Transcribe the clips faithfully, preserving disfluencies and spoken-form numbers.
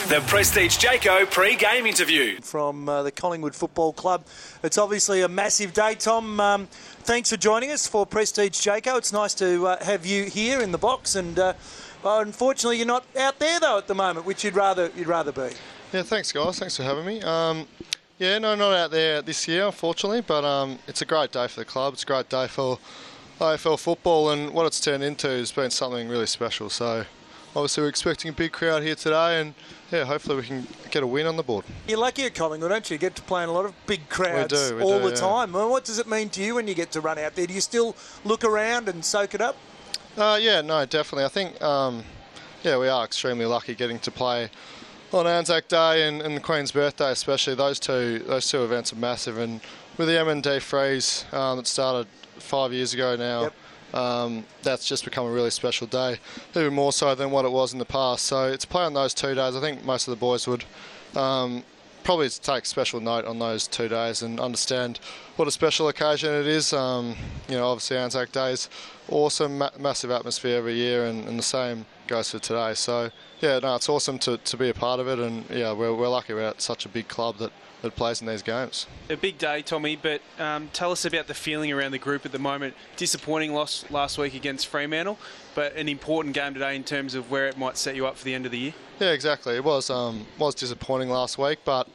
The Prestige Jayco pre-game interview. From uh, the Collingwood Football Club. It's obviously a massive day, Tom. Um, thanks for joining us for Prestige Jayco. It's nice to uh, have you here in the box, and uh, well, unfortunately you're not out there though at the moment, which you'd rather you'd rather be. Yeah, thanks guys. Thanks for having me. Um, yeah, no, not out there this year, unfortunately, but um, it's a great day for the club. It's a great day for A F L football, and what it's turned into has been something really special. So obviously we're expecting a big crowd here today, and yeah, hopefully we can get a win on the board. You're lucky at Collingwood, don't you? You get to play in a lot of big crowds we do, we all do, the yeah. time. Well, what does it mean to you when you get to run out there? Do you still look around and soak it up? Uh, yeah, no, definitely. I think, um, yeah, we are extremely lucky getting to play on Anzac Day and, and the Queen's birthday, especially. Those two those two events are massive. And with the M and D freeze um, that started five years ago now, yep. Um, that's just become a really special day, even more so than what it was in the past. So it's play on those two days. I think most of the boys would um, probably take special note on those two days and understand what a special occasion it is. Um, you know, obviously Anzac Day is awesome, ma- massive atmosphere every year, and, and the same goes for today. So yeah, no, it's awesome to, to be a part of it, and yeah, we're, we're lucky we're at such a big club that that plays in these games. A big day, Tommy, but um, tell us about the feeling around the group at the moment. Disappointing loss last week against Fremantle, but an important game today in terms of where it might set you up for the end of the year. Yeah, exactly. It was um, was disappointing last week, but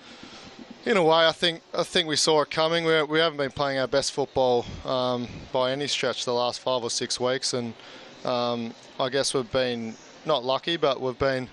in a way, I think I think we saw it coming. We, we haven't been playing our best football um, by any stretch the last five or six weeks, and um, I guess we've been not lucky, but we've been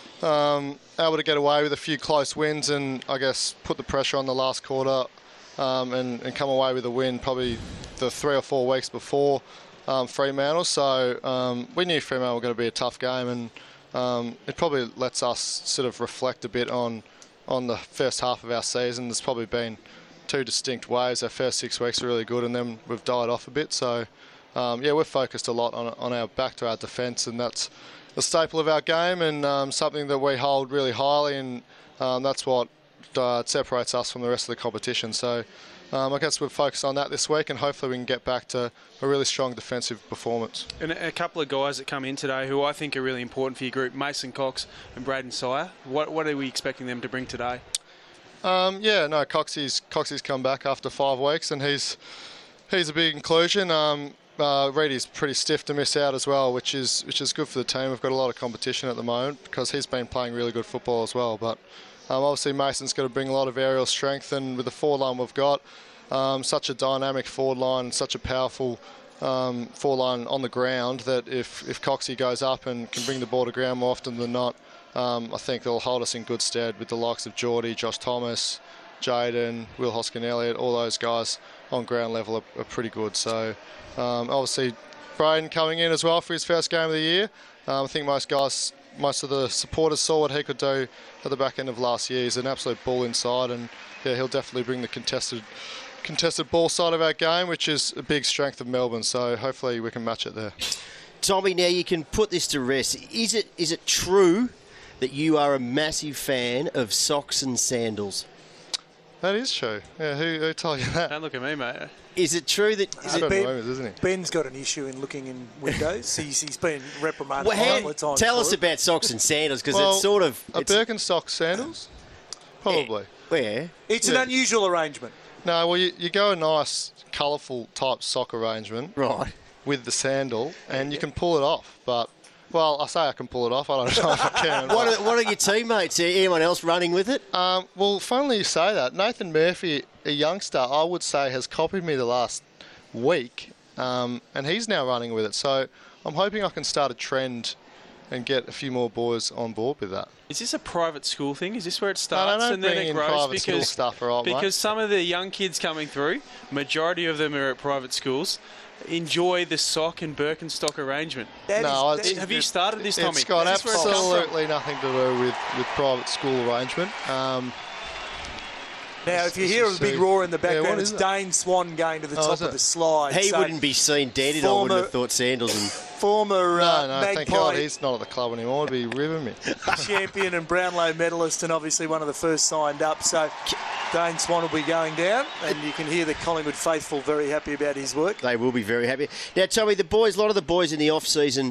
Um, able to get away with a few close wins, and I guess put the pressure on the last quarter um, and, and come away with a win probably the three or four weeks before um, Fremantle. So um, we knew Fremantle were going to be a tough game, and um, it probably lets us sort of reflect a bit on on the first half of our season. There's probably been two distinct waves. Our first six weeks were really good, and then we've died off a bit. So um, yeah, we're focused a lot on on our back to our defence, and that's a staple of our game, and um, something that we hold really highly, and um, that's what uh, separates us from the rest of the competition. So um, I guess we're focused on that this week, and hopefully we can get back to a really strong defensive performance. And a couple of guys that come in today who I think are really important for your group, Mason Cox and Braden Sire. What, what are we expecting them to bring today? Um, yeah, no, Coxie's, Coxie's come back after five weeks, and he's he's a big inclusion. Um, Uh, Reedy's pretty stiff to miss out as well, which is which is good for the team. We've got a lot of competition at the moment because he's been playing really good football as well. But um, obviously Mason's going to bring a lot of aerial strength, and with the forward line we've got, um, such a dynamic forward line, such a powerful um, forward line on the ground, that if, if Coxie goes up and can bring the ball to ground more often than not, um, I think they'll hold us in good stead with the likes of Geordie, Josh Thomas, Jaden, Will Hoskin-Elliott. All those guys on ground level are, are pretty good. So Um, obviously, Braden coming in as well for his first game of the year. Um, I think most guys, most of the supporters saw what he could do at the back end of last year. He's an absolute bull inside, and yeah, he'll definitely bring the contested, contested ball side of our game, which is a big strength of Melbourne. So hopefully we can match it there. Tommy, now you can put this to rest. Is it is it true that you are a massive fan of socks and sandals? That is true. Yeah, who, who told you that? Don't look at me, mate. Is it true that... Is it it ben, moment, isn't he? Ben's got an issue in looking in windows. he's, he's been reprimanded well, a how, couple of times. Tell us it. about socks and sandals, because well, it's sort of... A it's, Birkenstock sandals? Probably. Where? It's yeah. an unusual arrangement. No, well, you, you go a nice, colourful type sock arrangement. Right. With the sandal, and you can pull it off, but... Well, I say I can pull it off. I don't know if I can. what, are, what are your teammates? Anyone else running with it? Um, well, funnily you say that. Nathan Murphy, a youngster, I would say, has copied me the last week, um, and he's now running with it. So I'm hoping I can start a trend and get a few more boys on board with that. Is this a private school thing? Is this where it starts no, no, and then it in grows? Private because school stuff, all right, because mate. some of the young kids coming through, majority of them are at private schools, enjoy the sock and Birkenstock arrangement. That no, is, it's, Have you started this, Tommy? It's got Is this where it's come from? absolutely nothing to do with, with private school arrangement. Um, Now, if you hear a big roar in the background, yeah, it's it? Dane Swan going to the Oh, top is of it? the slide. He So wouldn't be seen dead, and I wouldn't have thought sandals and... Former uh, no, no, thank God Magpie he's not at the club anymore. He'd be ribbing me. champion and Brownlow medalist, and obviously one of the first signed up. So Dane Swan will be going down, and you can hear the Collingwood faithful very happy about his work. They will be very happy. Now, Tommy, the boys, a lot of the boys in the off-season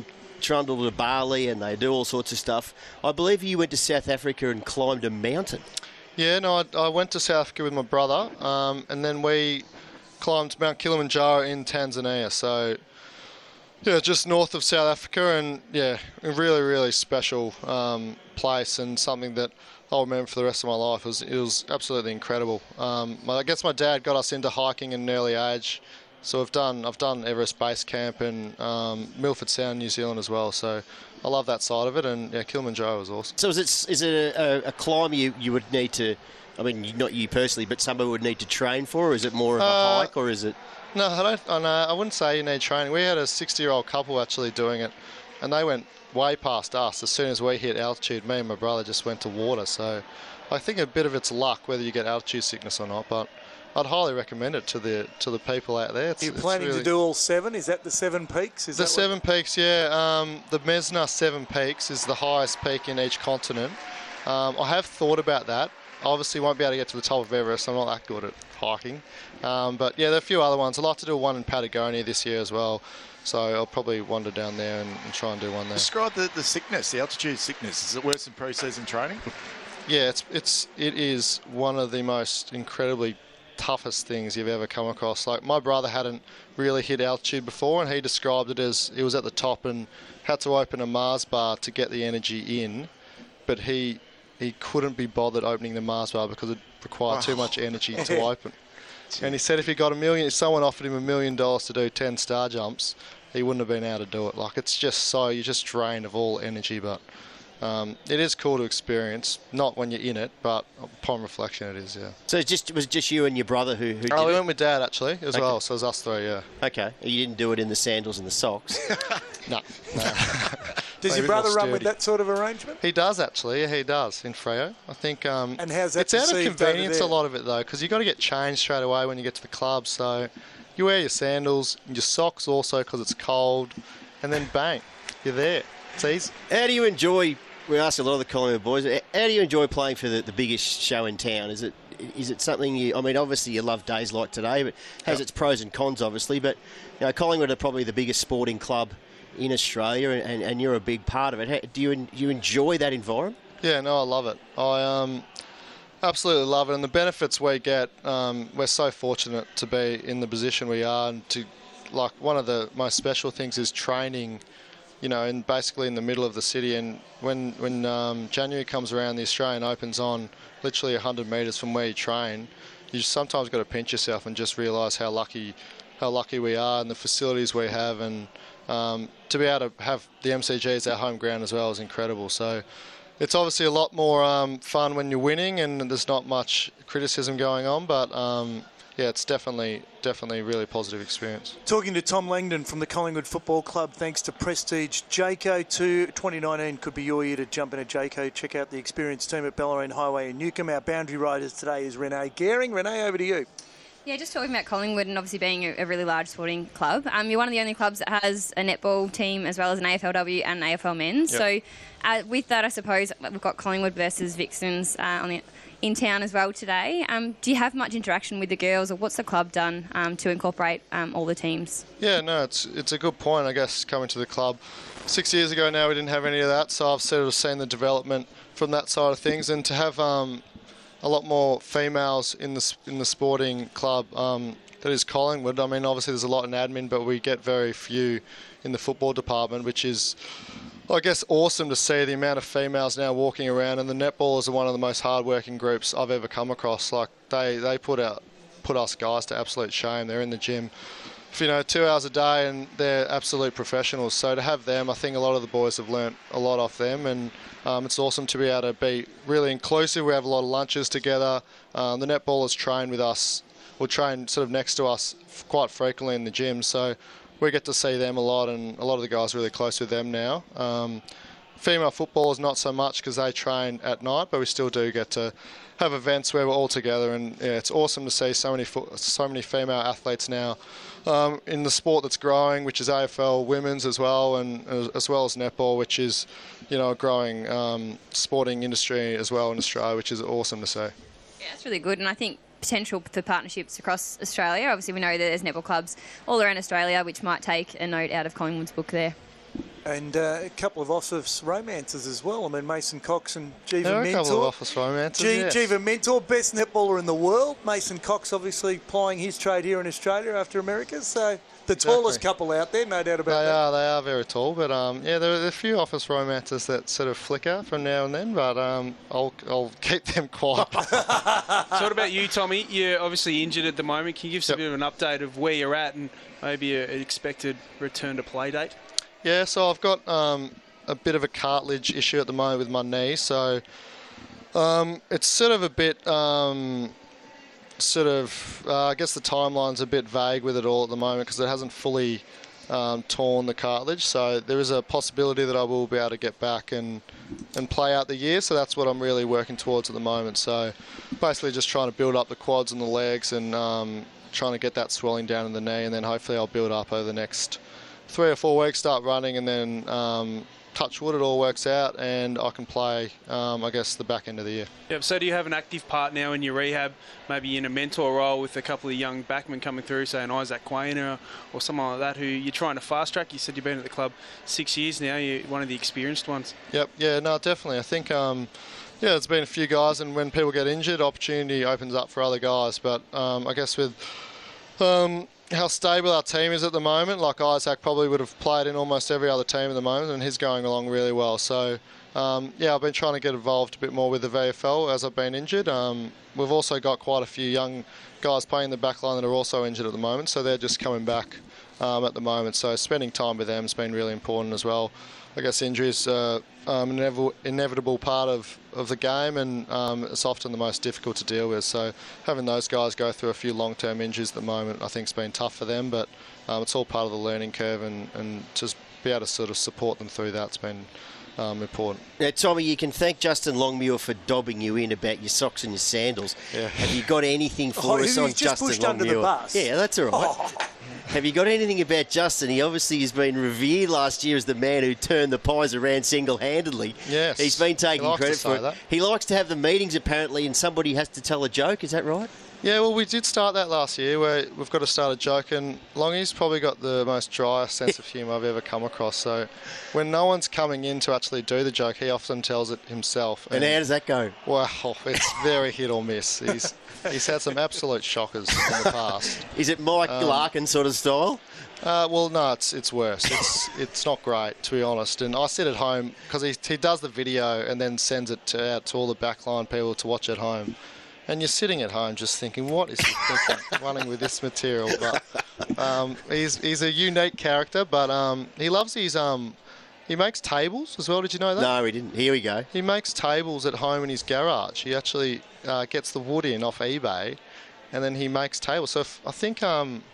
trundle to Bali and they do all sorts of stuff. I believe you went to South Africa and climbed a mountain. Yeah, no, I, I went to South Africa with my brother, um, and then we climbed Mount Kilimanjaro in Tanzania. So, yeah, just north of South Africa, and yeah, a really, really special um, place and something that I'll remember for the rest of my life. It was, it was absolutely incredible. Um, I guess my dad got us into hiking at an early age. So I've done I've done Everest Base Camp and um, Milford Sound, New Zealand as well. So I love that side of it, and yeah, Kilimanjaro was awesome. So is it is it a, a climb you, you would need to, I mean, not you personally, but somebody would need to train for, or is it more of a uh, hike, or is it? No, I don't. I, know, I wouldn't say you need training. We had a sixty-year-old couple actually doing it, and they went way past us. As soon as we hit altitude, me and my brother just went to water. So I think a bit of it's luck whether you get altitude sickness or not, but I'd highly recommend it to the to the people out there. It's, Are you planning really... to do all seven? Is that the seven peaks? Is the that seven what... peaks, yeah. Um, the Mesna Seven Peaks is the highest peak in each continent. Um, I have thought about that. I obviously won't be able to get to the top of Everest. I'm not that good at hiking. Um, but yeah, there are a few other ones. I'd like to do one in Patagonia this year as well. So I'll probably wander down there and, and try and do one there. Describe the, the sickness, the altitude sickness. Is it worse than pre-season training? Yeah, it's it's it is one of the most incredibly toughest things you've ever come across. Like, my brother hadn't really hit altitude before, and he described it as he was at the top and had to open a Mars bar to get the energy in, but he he couldn't be bothered opening the Mars bar because it required oh. too much energy to open. And he said if he got a million, if someone offered him a million dollars to do ten star jumps, he wouldn't have been able to do it. Like, it's just so, you're just drained of all energy, but Um, it is cool to experience, not when you're in it, but upon reflection it is, yeah. So it just, was just you and your brother who, who did Oh, we it? went with Dad, actually, as okay. well, so it was us three, yeah. Okay. You didn't do it in the sandals and the socks? no. no. Does your brother run with that sort of arrangement? He does, actually. Yeah, he does, in Freo. I think um, and how's that it's out of perceived convenience, over a lot of it, though, because you've got to get changed straight away when you get to the club, so you wear your sandals, your socks also because it's cold, and then bang, you're there. It's easy. How do you enjoy... We asked a lot of the Collingwood boys, how do you enjoy playing for the, the biggest show in town? Is it is it something you... I mean, obviously you love days like today, but it has yep. its pros and cons, obviously. But you know, Collingwood are probably the biggest sporting club in Australia, and, and you're a big part of it. How, do you do you enjoy that environment? Yeah, no, I love it. I um, absolutely love it. And the benefits we get, um, we're so fortunate to be in the position we are. And to, like, one of the most special things is training, you know, and basically in the middle of the city. And when when um, January comes around, the Australian Open's on literally one hundred metres from where you train. You just sometimes got to pinch yourself and just realise how lucky how lucky we are and the facilities we have. And um, to be able to have the M C G as our home ground as well is incredible. So it's obviously a lot more um, fun when you're winning and there's not much criticism going on, but um, yeah, it's definitely definitely a really positive experience. Talking to Tom Langdon from the Collingwood Football Club, thanks to Prestige Jayco. To twenty nineteen could be your year to jump into Jayco. Check out the experienced team at Bellarine Highway in Newcombe. Our boundary riders today is Renee Gehring. Renee, over to you. Yeah, just talking about Collingwood and obviously being a, a really large sporting club. Um, you're one of the only clubs that has a netball team as well as an A F L W and an A F L men's. Yep. So uh, with that, I suppose we've got Collingwood versus Vixens uh, on the in town as well today. Um, do you have much interaction with the girls, or what's the club done um, to incorporate um, all the teams? Yeah, no, it's it's a good point, I guess, coming to the club. Six years ago now we didn't have any of that, so I've sort of seen the development from that side of things, and to have um, a lot more females in the in the sporting club um, that is Collingwood. I mean, obviously there's a lot in admin, but we get very few in the football department, which is, I guess, awesome to see the amount of females now walking around. And the netballers are one of the most hard-working groups I've ever come across. Like, they, they put out put us guys to absolute shame. They're in the gym, you know, two hours a day, and they're absolute professionals. So to have them, I think a lot of the boys have learnt a lot off them, and um, it's awesome to be able to be really inclusive. We have a lot of lunches together. Um, the netballers train with us, or train sort of next to us quite frequently in the gym. So we get to see them a lot, and a lot of the guys are really close with them now. Um, female footballers not so much because they train at night, but we still do get to have events where we're all together, and yeah, it's awesome to see so many fo- so many female athletes now um, in the sport that's growing, which is A F L women's as well, and as, as well as netball, which is, you know, a growing um, sporting industry as well in Australia, which is awesome to see. Yeah, that's really good, and I think potential for partnerships across Australia. Obviously, we know that there's netball clubs all around Australia, which might take a note out of Collingwood's book there. And uh, a couple of office romances as well. I mean, Mason Cox and Jiva There are Mentor. a couple of office romances, G- yes. Jiva Mentor, best netballer in the world. Mason Cox obviously plying his trade here in Australia after America. So the Exactly. tallest couple out there, no doubt about They that. are, they are very tall, but um, yeah, there are a few office romances that sort of flicker from now and then, but um, I'll I'll keep them quiet. So what about you, Tommy? You're obviously injured at the moment. Can you give us Yep. a bit of an update of where you're at and maybe a, an expected return to play date? Yeah, so I've got um, a bit of a cartilage issue at the moment with my knee, so um, it's sort of a bit, um, sort of, uh, I guess the timeline's a bit vague with it all at the moment because it hasn't fully um, torn the cartilage, so there is a possibility that I will be able to get back and, and play out the year, so that's what I'm really working towards at the moment. So basically just trying to build up the quads and the legs and um, trying to get that swelling down in the knee, and then hopefully I'll build up over the next three or four weeks, start running, and then um, touch wood, it all works out, and I can play, um, I guess, the back end of the year. Yep. So do you have an active part now in your rehab, maybe in a mentor role with a couple of young backmen coming through, say an Isaac Quain or, or someone like that, who you're trying to fast track? You said you've been at the club six years now. You're one of the experienced ones. Yep, yeah, no, definitely. I think, um, yeah, there's been a few guys, and when people get injured, opportunity opens up for other guys. But um, I guess with um, how stable our team is at the moment, like Isaac probably would have played in almost every other team at the moment, and he's going along really well. So, um, yeah, I've been trying to get involved a bit more with the V F L as I've been injured. Um, we've also got quite a few young guys playing the back line that are also injured at the moment, so they're just coming back um, at the moment. So spending time with them has been really important as well. I guess injuries are um, an inevitable, inevitable part of, of the game, and um, it's often the most difficult to deal with. So having those guys go through a few long-term injuries at the moment, I think, has been tough for them, but um, it's all part of the learning curve, and, and just be able to sort of support them through that's been um, important. Now, Tommy, you can thank Justin Longmuir for dobbing you in about your socks and your sandals. Yeah. Have you got anything for Oh, us he's on just Justin pushed Longmuir? under the bus. Yeah, that's all right. Oh. Have you got anything about Justin? He obviously has been revered last year as the man who turned the Pies around single-handedly. Yes. He's been taking He likes credit to for say it. that. He likes to have the meetings, apparently, and somebody has to tell a joke. Is that right? Yeah, well, we did start that last year where we've got to start a joke, and Longy's probably got the most dry sense of humour I've ever come across. So when no one's coming in to actually do the joke, he often tells it himself. And how does that go? Well, it's very hit or miss. He's he's had some absolute shockers in the past. Is it Mike Um, Larkin sort of style? Uh, well, no, it's it's worse. It's it's not great, to be honest. And I sit at home because he he does the video and then sends it to, out to all the backline people to watch at home. And you're sitting at home just thinking, what is he thinking, running with this material? But um, he's he's a unique character, but um, he loves his um, he makes tables as well. Did you know that? No, he didn't. Here we go. He makes tables at home in his garage. He actually uh, gets the wood in off eBay, and then he makes tables. So if, I think um,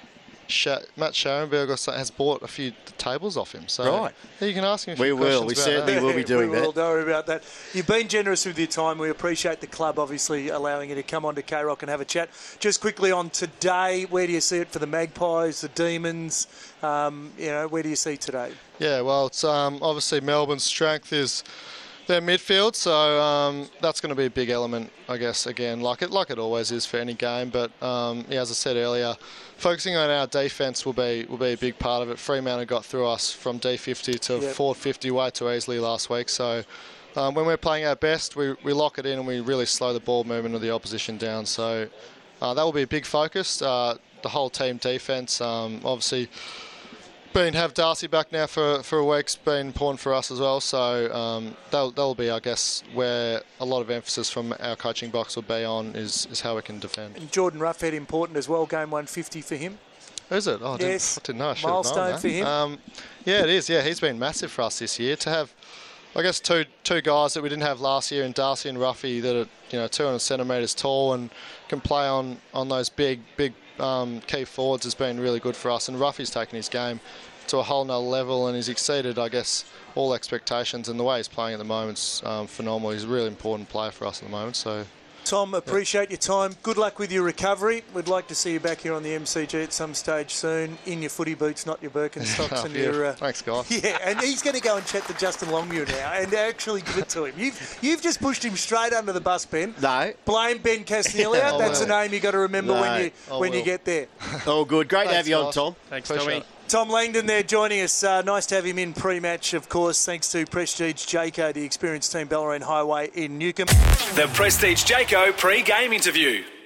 Sha- Matt Scharenberg or so, has bought a few tables off him. So Right. you can ask him a few We will. questions We about certainly that. will be doing we that. will, don't worry about that. You've been generous with your time. We appreciate the club obviously allowing you to come on to K-Rock and have a chat. Just quickly on today, where do you see it for the Magpies, the Demons? Um, you know, where do you see today? Yeah, well, it's um, obviously Melbourne's strength is their midfield, so um, that's going to be a big element, I guess. Again, like it, like it always is for any game. But um, yeah, as I said earlier, focusing on our defence will be will be a big part of it. Fremantle got through us from D fifty to Yep. four fifty way too easily last week. So um, when we're playing our best, we we lock it in and we really slow the ball movement of the opposition down. So uh, that will be a big focus. Uh, the whole team defence, um, obviously. Been have Darcy back now for, for a week's been important for us as well, so um, that'll, that'll be, I guess, where a lot of emphasis from our coaching box will be on is, is how we can defend. And Jordan Roughhead important as well, game one fifty for him. Is it? Oh, I, Yes. didn't, I didn't know. I should have Milestone known that. for him. Um, yeah, it is. Yeah, he's been massive for us this year. To have, I guess, two two guys that we didn't have last year in Darcy and Ruffy that are, you know, two hundred centimetres tall and can play on, on those big, big um, key forwards has been really good for us. And Ruffy's taken his game to a whole nother level and he's exceeded, I guess, all expectations, and the way he's playing at the moment's um, phenomenal. He's a really important player for us at the moment. So, Tom, appreciate your time. Good luck with your recovery. We'd like to see you back here on the M C G at some stage soon, in your footy boots, not your Birkenstocks. and yeah, your, uh, thanks, guys. Yeah, and he's going to go and chat to Justin Longmuir now and actually give it to him. You've you've just pushed him straight under the bus, Ben. No. Blame Ben Castillejo. I That's a will. name you got to remember No, when you I when you will. get there. Oh, good. Great to have Thanks, you on, guys. Tom. Thanks, Appreciate Tommy. it. Tom Langdon there joining us. Uh, nice to have him in pre-match, of course, thanks to Prestige Jayco, the experienced team, Bellarine Highway in Newcombe. The Prestige Jayco pre-game interview.